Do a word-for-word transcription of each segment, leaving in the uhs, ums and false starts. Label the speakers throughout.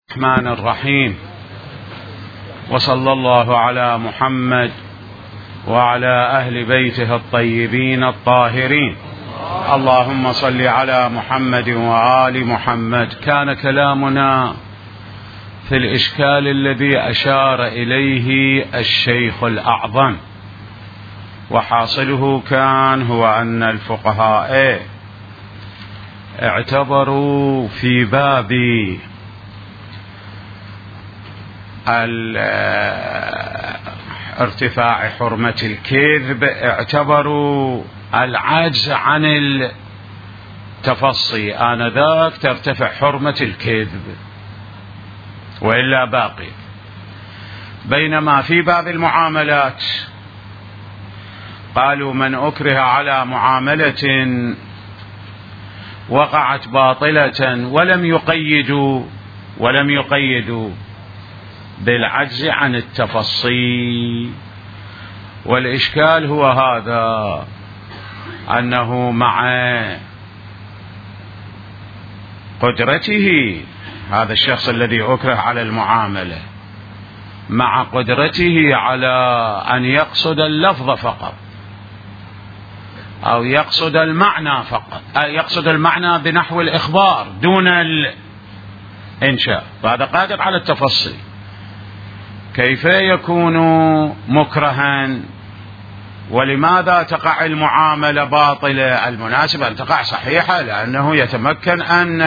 Speaker 1: الرحمن الرحيم، وصلى الله على محمد وعلى أهل بيته الطيبين الطاهرين. اللهم صل على محمد وآل محمد. كان كلامنا في الإشكال الذي أشار إليه الشيخ الأعظم، وحاصله كان هو أن الفقهاء اعتبروا في باب ارتفاع حرمة الكذب اعتبروا العجز عن التفصي آنذاك ترتفع حرمة الكذب وإلا باقي، بينما في باب المعاملات قالوا من أكره على معاملة وقعت باطلة ولم يقيدوا ولم يقيدوا بالعجز عن التفصي. والإشكال هو هذا، أنه مع قدرته هذا الشخص الذي أكره على المعاملة، مع قدرته على أن يقصد اللفظ فقط أو يقصد المعنى فقط، أو يقصد المعنى بنحو الإخبار دون الإنشاء، فهذا قادر على التفصي. كيف يكون مكرها؟ ولماذا تقع المعاملة باطلة؟ المناسب أن تقع صحيحة، لأنه يتمكن أن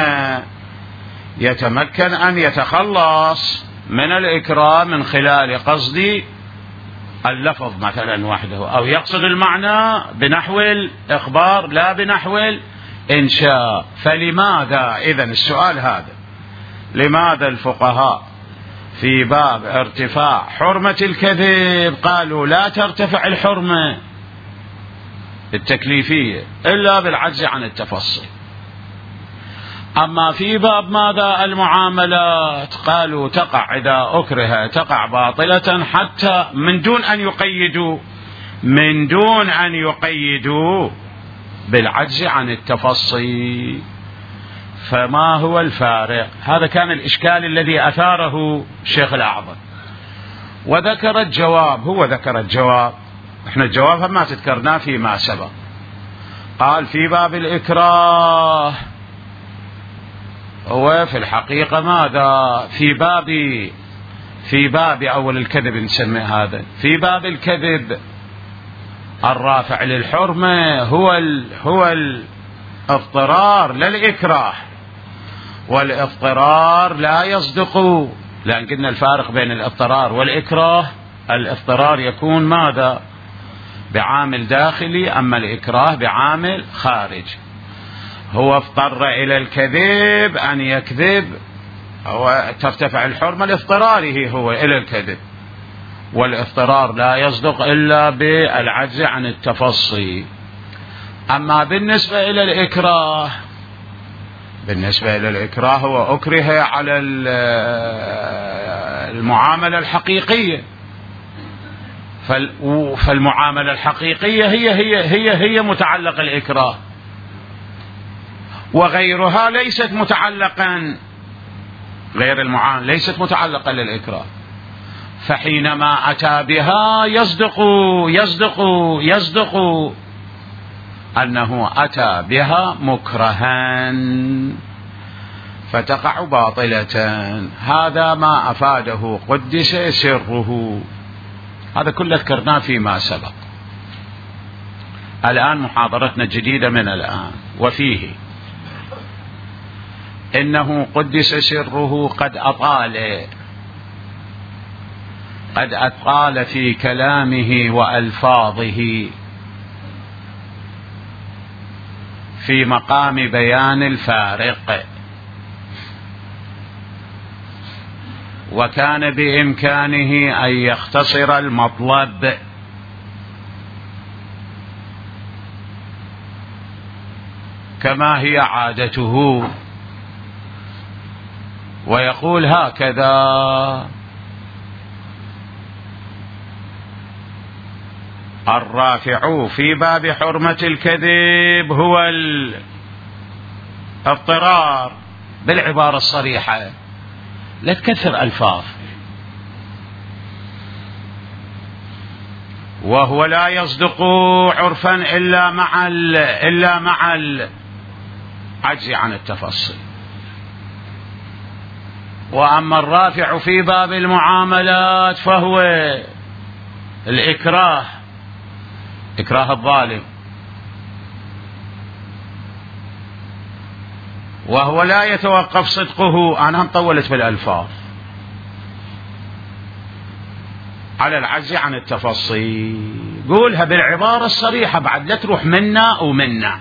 Speaker 1: يتمكن أن يتخلص من الإكراه من خلال قصد اللفظ مثلا وحده، أو يقصد المعنى بنحو الإخبار لا بنحو الإنشاء. فلماذا إذن السؤال هذا، لماذا الفقهاء في باب ارتفاع حرمة الكذب قالوا لا ترتفع الحرمة التكليفية إلا بالعجز عن التفصيل، أما في باب ماذا المعاملات قالوا تقع إذا أكره تقع باطلة حتى من دون أن يقيدوا من دون أن يقيدوا بالعجز عن التفصيل. فما هو الفارق؟ هذا كان الإشكال الذي أثاره الشيخ الأعظم، وذكر الجواب. هو ذكر الجواب، احنا الجواب ما تذكرناه فيما سبق. قال في باب الإكراه، هو في الحقيقة ماذا؟ في باب في باب أول الكذب نسمي هذا، في باب الكذب الرافع للحرمة هو ال هو الاضطرار لا الإكراه، والاضطرار لا يصدق، لأن قلنا الفارق بين الاضطرار والإكراه، الاضطرار يكون ماذا؟ بعامل داخلي، أما الإكراه بعامل خارجي. هو اضطر إلى الكذب أن يكذب وترتفع الحرمة لاضطراره هو إلى الكذب، والاضطرار لا يصدق إلا بالعجز عن التفصي. أما بالنسبة إلى الإكراه بالنسبة إلى الإكراه هو أكره على المعاملة الحقيقية، فالمعاملة الحقيقية هي هي هي هي متعلق الإكراه، وغيرها ليست متعلقا، غير المعاملة ليست متعلقا للإكراه. فحينما أتى بها يصدق يصدق يصدق أنه أتى بها مكرها فتقع باطلة. هذا ما أفاده قدس سره، هذا كله ذكرناه فيما سبق. الآن محاضرتنا الجديدة من الآن، وفيه إنه قدس سره قد أطال قد أطال في كلامه وألفاظه في مقام بيان الفارق، وكان بإمكانه أن يختصر المطلب كما هي عادته، ويقول هكذا: الرافع في باب حرمة الكذب هو الاضطرار بالعبارة الصريحة، لا تكثر ألفاظ. وهو لا يصدق عرفا إلا مع إلا مع العجز عن التفصي. وأما الرافع في باب المعاملات فهو الإكراه، إكراه الظالم، وهو لا يتوقف صدقه، أنا طولت بالألفاظ، على العجز عن التفصي. قولها بالعبارة الصريحة بعد، لا تروح منا ومنا.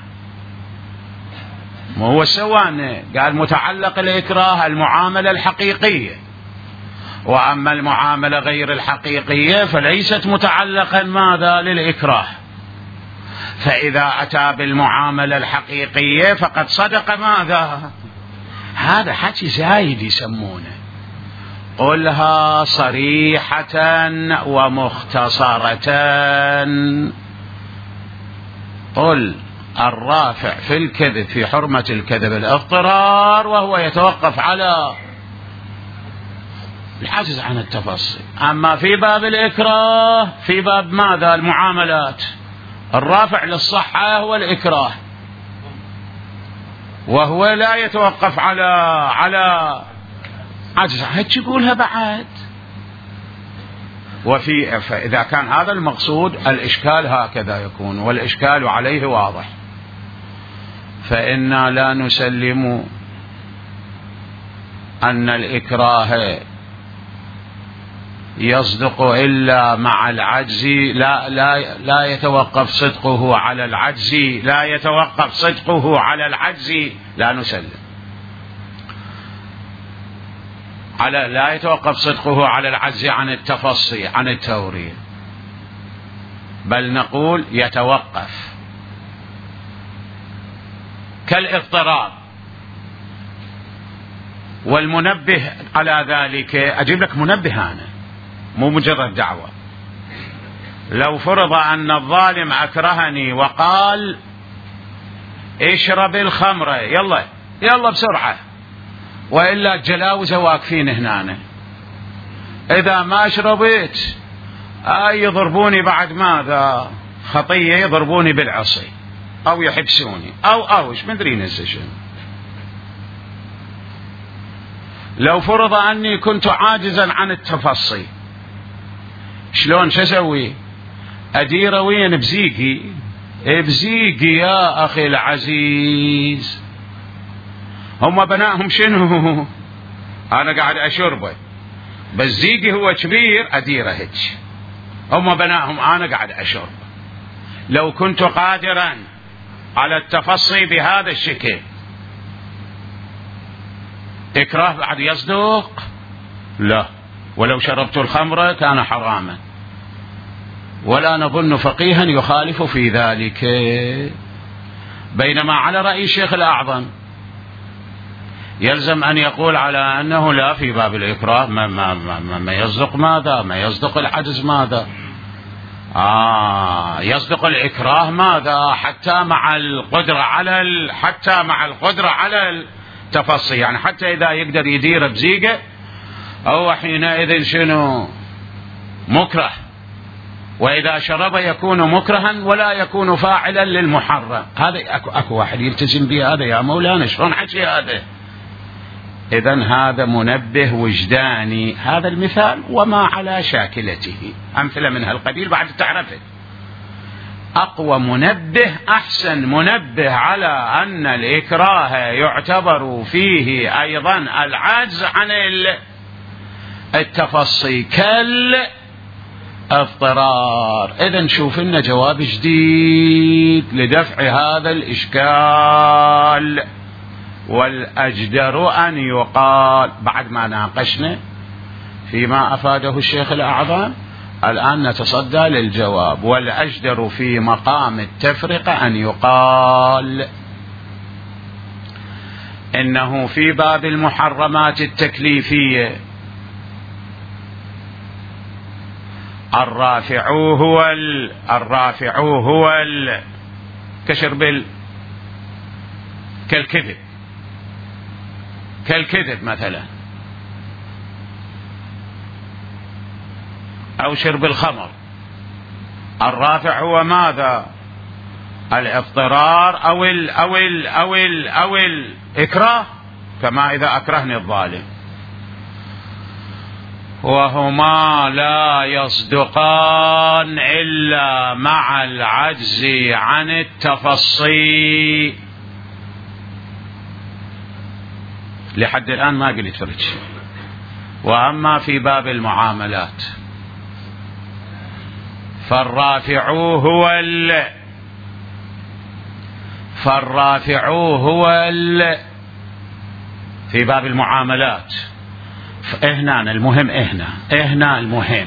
Speaker 1: ما هو سواء قال متعلق الإكراه المعاملة الحقيقية، وأما المعاملة غير الحقيقية فليست متعلقا ماذا للإكراه، فإذا أتى بالمعاملة الحقيقية فقد صدق ماذا. هذا حكي زايد يسمونه. قلها صريحة ومختصرة. قل الرافع في الكذب في حرمة الكذب الاضطرار، وهو يتوقف على العجز عن التفصي. أما في باب الإكراه في باب ماذا المعاملات، الرافع للصحة هو الإكراه، وهو لا يتوقف على على عجز. هيك يقولها بعد. وفي فإذا كان هذا المقصود الإشكال هكذا يكون، والإشكال عليه واضح، فإنا لا نسلم أن الإكراه يصدق إلا مع العجز، لا لا لا يتوقف صدقه على العجز، لا يتوقف صدقه على العجز، لا نسلم على لا يتوقف صدقه على العجز عن التفصي عن التورية، بل نقول يتوقف كالاضطراب. والمنبه على ذلك، أجيب لك منبه أنا مو مجرد دعوة. لو فرض أن الظالم أكرهني وقال اشرب الخمر، يلا يلا بسرعة، وإلا الجلاوزة واقفين هنا، إذا ما شربت أي يضربوني بعد ماذا خطية، يضربوني بالعصي أو يحبسوني أو أوش مدري نزشن. لو فرض أني كنت عاجزا عن التفصي، شلون شسوي؟ أدير وين بزيقي بزيقي يا أخي العزيز. هم بناهم شنو؟ أنا قاعد أشربه، بس زيقي هو كبير أديره هيك، هم بناهم أنا قاعد أشرب. لو كنت قادرا على التفصي بهذا الشكل، إكراه بعد يصدق؟ لا. ولو شربت الخمر كان حراما، ولا نظن فقيها يخالف في ذلك. بينما على رأي الشيخ الأعظم يلزم أن يقول على أنه لا، في باب الإكراه ما, ما, ما, ما يصدق ماذا، ما يصدق العجز ماذا، آه يصدق الإكراه ماذا حتى مع القدرة على ال... حتى مع القدرة على التفصي، يعني حتى إذا يقدر يدير بزيقة أو حينئذ شنو مكره، وإذا شرب يكون مكرها ولا يكون فاعلا للمحرم. هذا أكو, أكو واحد يلتزم به هذا يا مولانا، شلون حكي هذا؟ إذن هذا منبه وجداني هذا المثال وما على شاكلته، أمثلة من هالقبيل بعد تعرفت. أقوى منبه أحسن منبه على أن الإكراه يعتبر فيه أيضا العجز عن التفصي كالاضطرار. إذن شوف لنا جواب جديد لدفع هذا الإشكال. والأجدر أن يقال بعد ما ناقشنا فيما أفاده الشيخ الأعظم، الآن نتصدى للجواب. والأجدر في مقام التفرقة أن يقال إنه في باب المحرمات التكليفية الرافع هو ال... الرافع هو ال... كشرب كالكذب كالكذب مثلا، أو شرب الخمر. الرافع هو ماذا؟ الاضطرار أو ال أو ال أو ال أو الإكراه، كما إذا أكرهني الظالم، وهما لا يصدقان إلا مع العجز عن التفصي. لحد الآن ما قلت فرج. وأما في باب المعاملات فالرافع هو ال فالرافع هو ال في باب المعاملات هنا المهم هنا هنا المهم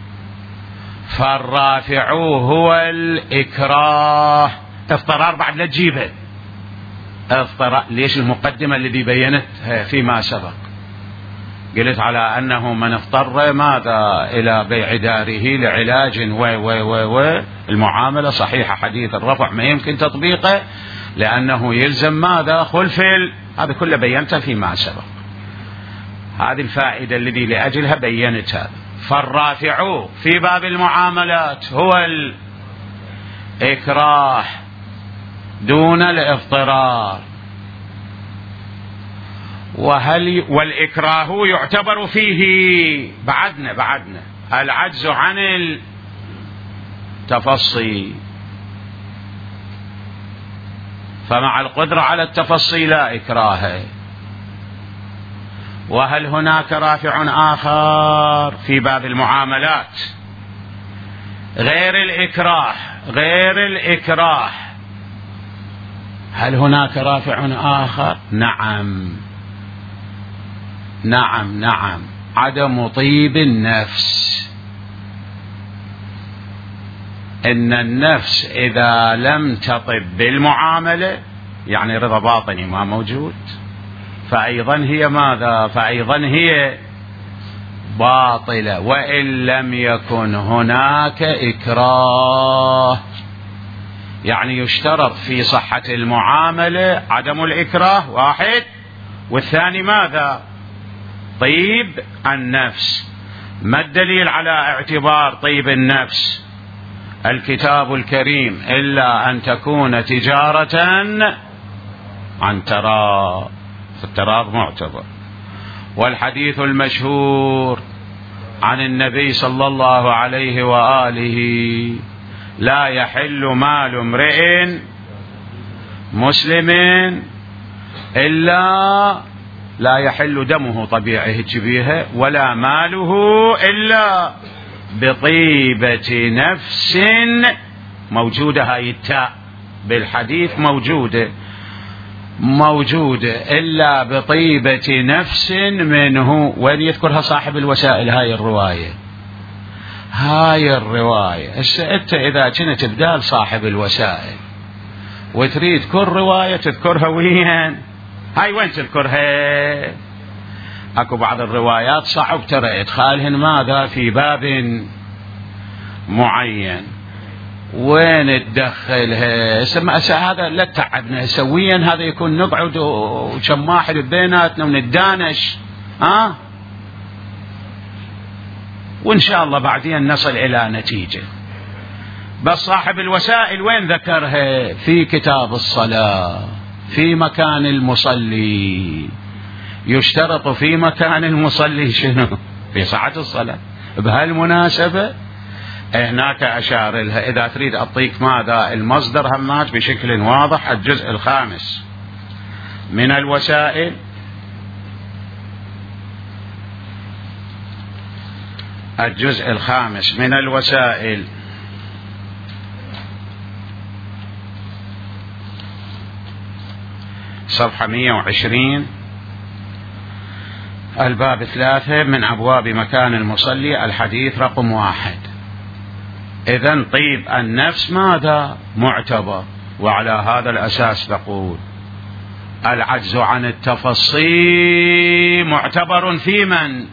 Speaker 1: فالرافع هو الإكراه. اضطرار بعد لا تجيبه اضطرار. ليش؟ المقدمة الذي بينت فيما سبق قلت على أنه من اضطر ماذا إلى بيع داره لعلاج و و و و المعاملة صحيحة. حديث الرفع ما يمكن تطبيقه لأنه يلزم ماذا؟ خلف ال... هذا كله بينته فيما سبق. هذه الفائدة الذي لأجلها بينت هذا. فالرافع في باب المعاملات هو الإكراه دون الاضطرار. وهل والإكراه يعتبر فيه بعدنا بعدنا العجز عن التفصي، فمع القدرة على التفصي لا إكراه. وهل هناك رافع آخر في باب المعاملات غير الإكراه غير الإكراه هل هناك رافع آخر؟ نعم نعم نعم عدم طيب النفس. إن النفس إذا لم تطب بالمعاملة يعني رضا باطني ما موجود، فأيضا هي ماذا؟ فأيضا هي باطلة وإن لم يكن هناك إكراه. يعني يشترط في صحة المعاملة عدم الإكراه واحد، والثاني ماذا؟ طيب النفس. ما الدليل على اعتبار طيب النفس؟ الكتاب الكريم إلا أن تكون تجارة عن تراض، التراض معتبر. والحديث المشهور عن النبي صلى الله عليه وآله لا يحل مال امرئ مسلم إلا لا يحل دمه طبيعي تشبيهه ولا ماله إلا بطيبة نفس. موجودة هاي التاء بالحديث موجودة موجودة إلا بطيبة نفس منه. وين يذكرها صاحب الوسائل هاي الرواية؟ هاي الرواية هسه أنت إذا كنت بدال صاحب الوسائل وتريد كل رواية تذكرها وين؟ هاي وين تذكرها؟ اكو بعض الروايات صعب ترى ادخالهن ماذا في باب معين، وين تدخلها؟ اسمع هذا لا تعبنا سويا، هذا يكون نقعد وكم واحد بيناتنا ونتدانش ها، وان شاء الله بعدين نصل الى نتيجة. بس صاحب الوسائل وين ذكرها؟ في كتاب الصلاة في مكان المصلي. يشترط في مكان المصلي شنو؟ في ساعة الصلاة. بهالمناسبة هناك أشار لها إذا تريد أعطيك ماذا المصدر همات بشكل واضح. الجزء الخامس من الوسائل، الجزء الخامس من الوسائل صفحة مئة وعشرين، الباب ثلاثة من أبواب مكان المصلي، الحديث رقم واحد. إذن طيب النفس ماذا؟ معتبر. وعلى هذا الأساس نقول العجز عن التفصي معتبر في من؟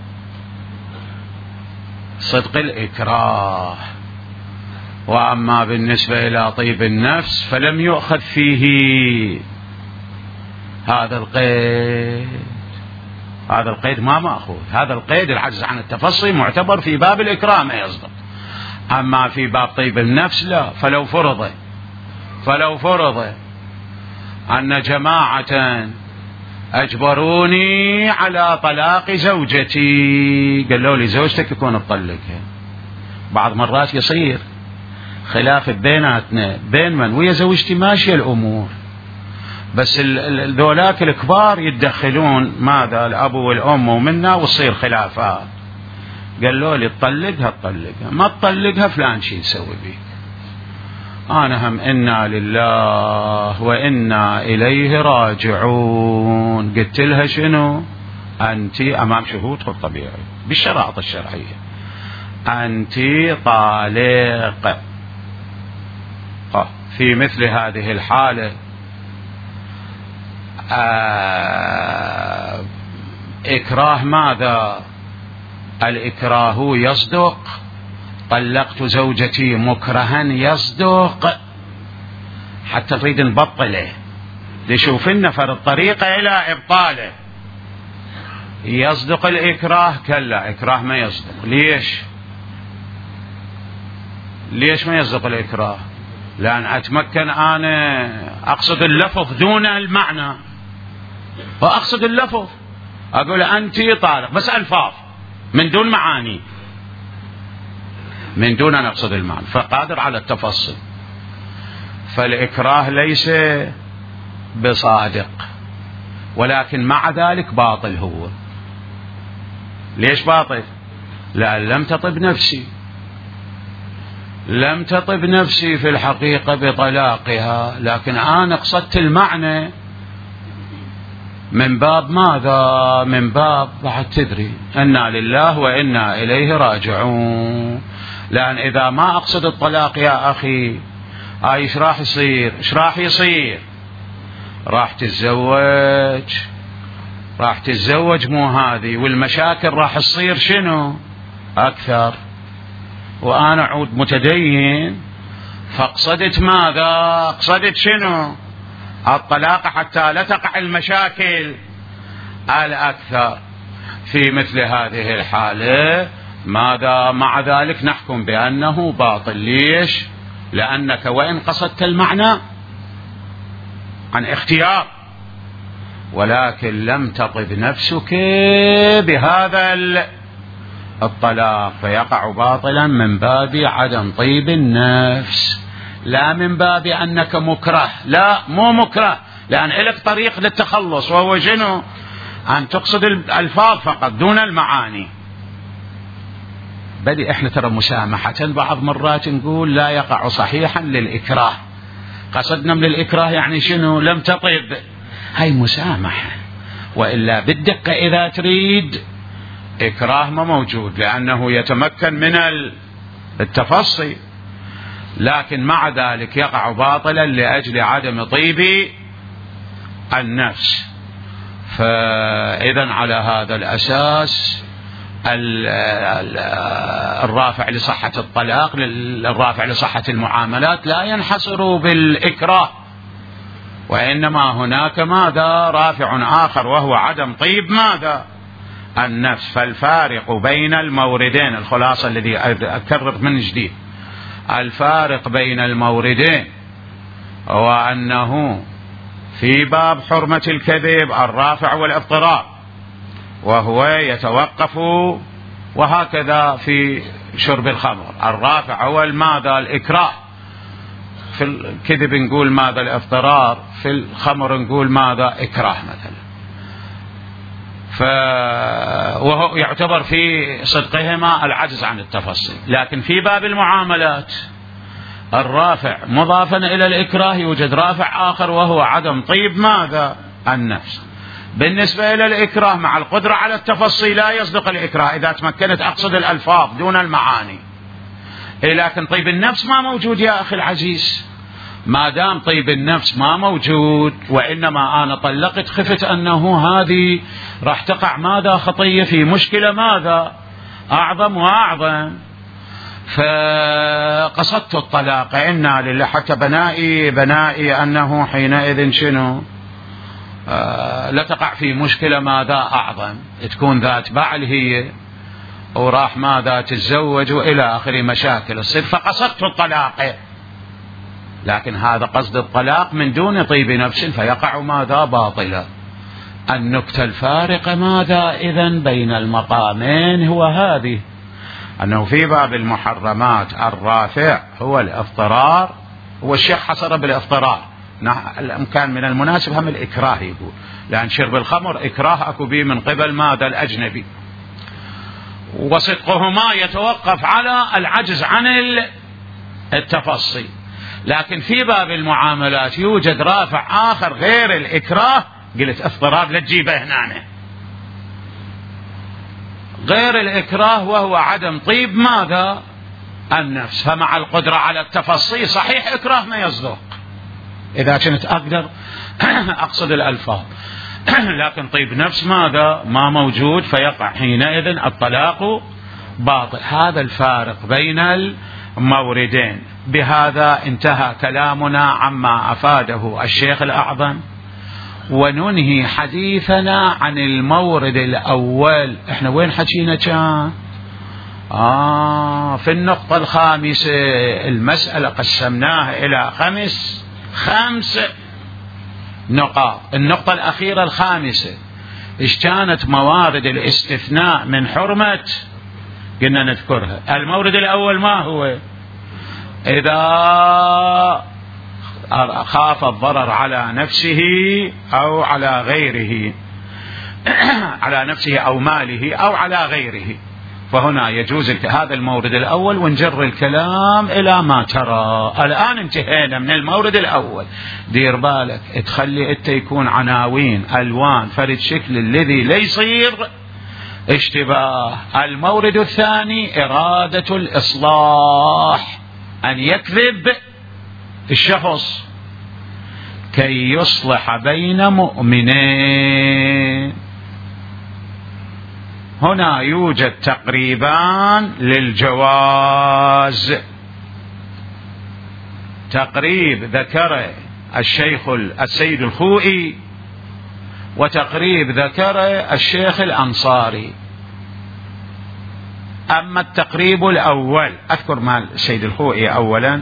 Speaker 1: صدق الإكراه. وأما بالنسبة إلى طيب النفس فلم يؤخذ فيه هذا القيد. هذا القيد ما مأخوذ. هذا القيد العجز عن التفصي معتبر في باب الإكراه ما يصدق، أما في باب طيب النفس لا. فلو فرض فلو فرض أن جماعة أجبروني على طلاق زوجتي، قالوا لي زوجتك يكون تطلقها. بعض مرات يصير خلاف بيناتنا بين من ويا زوجتي ماشية الأمور، بس ذولاك الكبار يتدخلون ماذا الأبو والأم ومنا وتصير خلافات. قالوا لي تطلقها تطلقها، ما تطلقها فلان شي يسوي بيك. أنا هم إنا لله وإنا إليه راجعون. قلت لها شنو؟ أنت أمام شهود الطبيعي بالشرائط الشرعية أنت طالق. في مثل هذه الحالة آه إكراه ماذا؟ الإكراه يصدق. طلقت زوجتي مكرها يصدق، حتى نريد نبطله نشوف النفر الطريقة إلى إبطاله. يصدق الإكراه؟ كلا، إكراه ما يصدق. ليش؟ ليش ما يصدق الإكراه؟ لأن أتمكن أنا أقصد اللفظ دون المعنى، وأقصد اللفظ أقول أنت طالق بس ألفاظ من دون معاني، من دون أن أقصد المعنى، فقادر على التفصيل. فالإكراه ليس بصادق، ولكن مع ذلك باطل. هو ليش باطل؟ لأن لم تطب نفسي لم تطب نفسي في الحقيقة بطلاقها، لكن أنا قصدت المعنى من باب ماذا؟ من باب بعد تدري إنا لله وإنا إليه راجعون. لأن إذا ما أقصد الطلاق يا أخي، آه إيش راح يصير؟ إيش راح يصير؟ راح تتزوج راح تتزوج مو هذه، والمشاكل راح تصير شنو؟ أكثر. وأنا عود متدين فاقصدت ماذا؟ اقصدت شنو؟ الطلاق حتى لا تقع المشاكل الأكثر. في مثل هذه الحالة ماذا؟ مع ذلك نحكم بأنه باطل. ليش؟ لأنك وإن قصدت المعنى عن اختيار، ولكن لم تطب نفسك بهذا الطلاق، فيقع باطلا من باب عدم طيب النفس، لا من باب أنك مكره. لا، مو مكره، لأن لك طريق للتخلص، وهو شنو؟ أن تقصد الألفاظ فقط دون المعاني. بدي احنا ترى مسامحة بعض مرات نقول لا يقع صحيحا للإكراه، قصدنا من الإكراه يعني شنو؟ لم تطب، هاي مسامحة. وإلا بالدقة إذا تريد إكراه ما موجود، لأنه يتمكن من التفصي، لكن مع ذلك يقع باطلا لأجل عدم طيب النفس. فإذا على هذا الأساس الرافع لصحة الطلاق، الرافع لصحة المعاملات لا ينحصر بالإكراه، وإنما هناك ماذا؟ رافع آخر، وهو عدم طيب ماذا؟ النفس. فالفارق بين الموردين، الخلاصة الذي أكرر من جديد، الفارق بين الموردين هو أنه في باب حرمة الكذب الرافع والاضطراب، وهو يتوقف، وهكذا في شرب الخمر الرافع هو ماذا؟ الإكراه. في الكذب نقول ماذا؟ الاضطرار. في الخمر نقول ماذا؟ إكراه مثلا. ف... وهو يعتبر في صدقهما العجز عن التفصيل. لكن في باب المعاملات الرافع مضافا إلى الإكراه يوجد رافع آخر، وهو عدم طيب ماذا؟ النفس. بالنسبة إلى الإكراه مع القدرة على التفصيل لا يصدق الإكراه إذا تمكنت أقصد الألفاظ دون المعاني. لكن طيب النفس ما موجود يا أخي العزيز. ما دام طيب النفس ما موجود، وإنما أنا طلقت خفت أنه هذه راح تقع ماذا؟ خطية في مشكلة ماذا؟ أعظم وأعظم، فقصدت الطلاق. إنا لله، حتى بنائي بنائي أنه حينئذ شنو؟ آه لا تقع في مشكلة ماذا أعظم، تكون ذات بعل هي وراح ماذا تتزوج وإلى آخر مشاكل الصير، فقصدت الطلاق، لكن هذا قصد الطلاق من دون طيب نفس فيقع ماذا باطلا. النكتة الفارقة ماذا إذن بين المقامين هو هذه، أنه في باب المحرمات الرافع هو الاضطرار، والشيخ حصر بالاضطرار، كان من المناسب هم الإكراه يقول، لأن شرب الخمر إكراه أكو به من قبل ماذا الأجنبي، وصدقهما يتوقف على العجز عن التفصي. لكن في باب المعاملات يوجد رافع آخر غير الإكراه، قلت اضطراب لا تجيبه هنا، غير الإكراه وهو عدم طيب ماذا النفس، فمع القدرة على التفصي صحيح إكراه ما يصدق إذا كنت أقدر أقصد الألفاظ، لكن طيب نفس ماذا ما موجود، فيقع حينئذ الطلاق باطل. هذا الفارق بين الموردين. بهذا انتهى كلامنا عما أفاده الشيخ الأعظم، وننهي حديثنا عن المورد الأول. احنا وين حكينا كان؟ آه في النقطة الخامسة. المسألة قسمناها إلى خمس خمس نقاط. النقطة الأخيرة الخامسة إيش كانت موارد الاستثناء من حرمة؟ قلنا نذكرها. المورد الأول ما هو؟ إذا خاف الضرر على نفسه أو على غيره، على نفسه أو ماله أو على غيره، فهنا يجوز هذا المورد الأول، ونجر الكلام إلى ما ترى. الآن انتهينا من المورد الأول. دير بالك تخلي انت يكون عناوين ألوان فرد شكل الذي لا يصير اشتباه. المورد الثاني إرادة الإصلاح، أن يكذب الشخص كي يصلح بين مؤمنين. هنا يوجد تقريبان للجواز. تقريب ذكر الشيخ السيد الخوئي، وتقريب ذكر الشيخ الأنصاري. أما التقريب الأول أذكر مع السيد الخوئي أولا،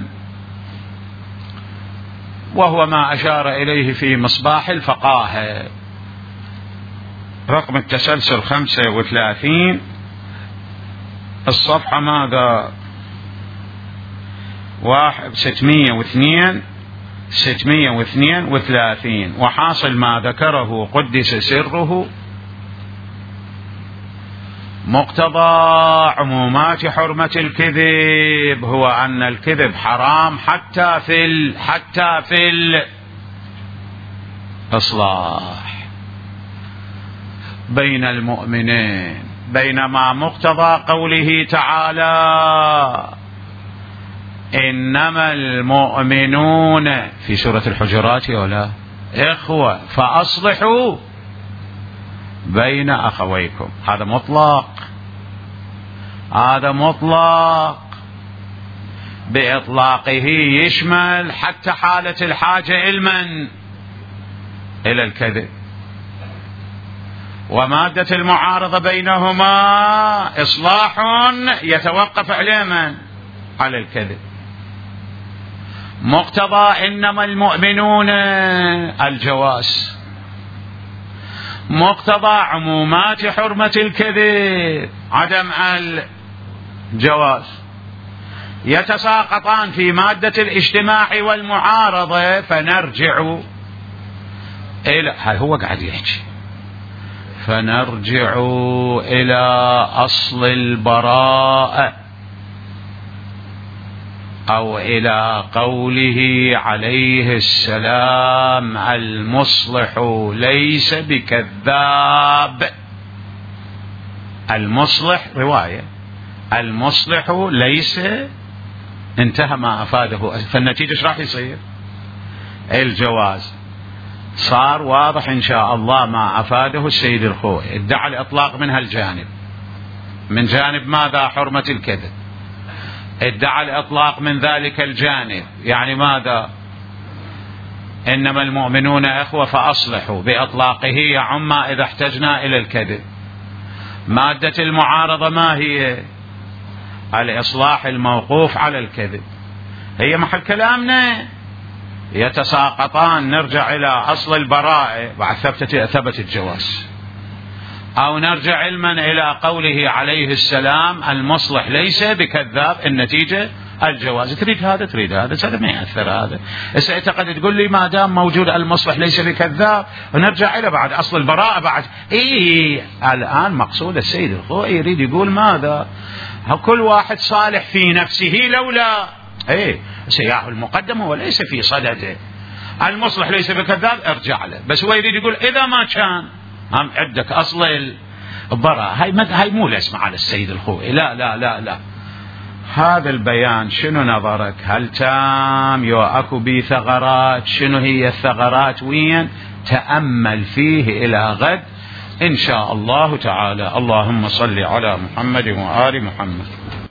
Speaker 1: وهو ما أشار إليه في مصباح الفقاهة، رقم التسلسل خمسة وثلاثين، الصفحة ماذا واحد ستمية واثنين ستمية واثنين وثلاثين. وحاصل ما ذكره قدس سره مقتضى عمومات حرمة الكذب هو أن الكذب حرام حتى في ال... حتى في الإصلاح بين المؤمنين، بينما مقتضى قوله تعالى إنما المؤمنون في سورة الحجرات ولا إخوة فأصلحوا بين أخويكم، هذا مطلق، هذا مطلق بإطلاقه يشمل حتى حالة الحاجة علما إلى الكذب. ومادة المعارضة بينهما إصلاح يتوقف علما على الكذب. مقتضى إنما المؤمنون الجواز، مقتضى عمومات حرمة الكذب عدم الجواز، يتساقطان في مادة الاجتماع والمعارضة. فنرجع إلى هل هو قاعد يحكي فنرجع إلى أصل البراءة، أو إلى قوله عليه السلام المصلح ليس بكذاب. المصلح رواية المصلح ليس، انتهى ما أفاده. فالنتيجة ايش راح يصير؟ الجواز. صار واضح إن شاء الله ما أفاده السيد الخوئي. ادعى الإطلاق من هالجانب، من جانب ماذا؟ حرمة الكذب. ادعى الإطلاق من ذلك الجانب، يعني ماذا؟ إنما المؤمنون إخوة فأصلحوا بإطلاقه يعم إذا احتجنا إلى الكذب. مادة المعارضة ما هي؟ الإصلاح الموقوف على الكذب. هي محل كلامنا يتساقطان. نرجع إلى أصل البراءة بعد ثبت ثبت الجواز، أو نرجع علما إلى قوله عليه السلام المصلح ليس بكذاب، النتيجة الجواز. تريد هذا تريد هذا، هذا ما يأثر. هذا سيعتقد تقول لي ما دام موجود المصلح ليس بكذاب، ونرجع إلى بعد أصل البراءة بعد. إيه الآن مقصود السيد الخوئي يريد يقول ماذا؟ كل واحد صالح في نفسه لولا إيه سياح المقدمة وليس في صدده. المصلح ليس بكذاب ارجع له، بس هو يريد يقول إذا ما كان هم عندك أصل البراءة. هاي هاي مو لازمة على السيد الخوئي. لا لا لا لا هذا البيان شنو نظرك؟ هل تام يو أكو بي ثغرات؟ شنو هي الثغرات؟ وين؟ تأمل فيه إلى غد إن شاء الله تعالى. اللهم صل على محمد وآل محمد.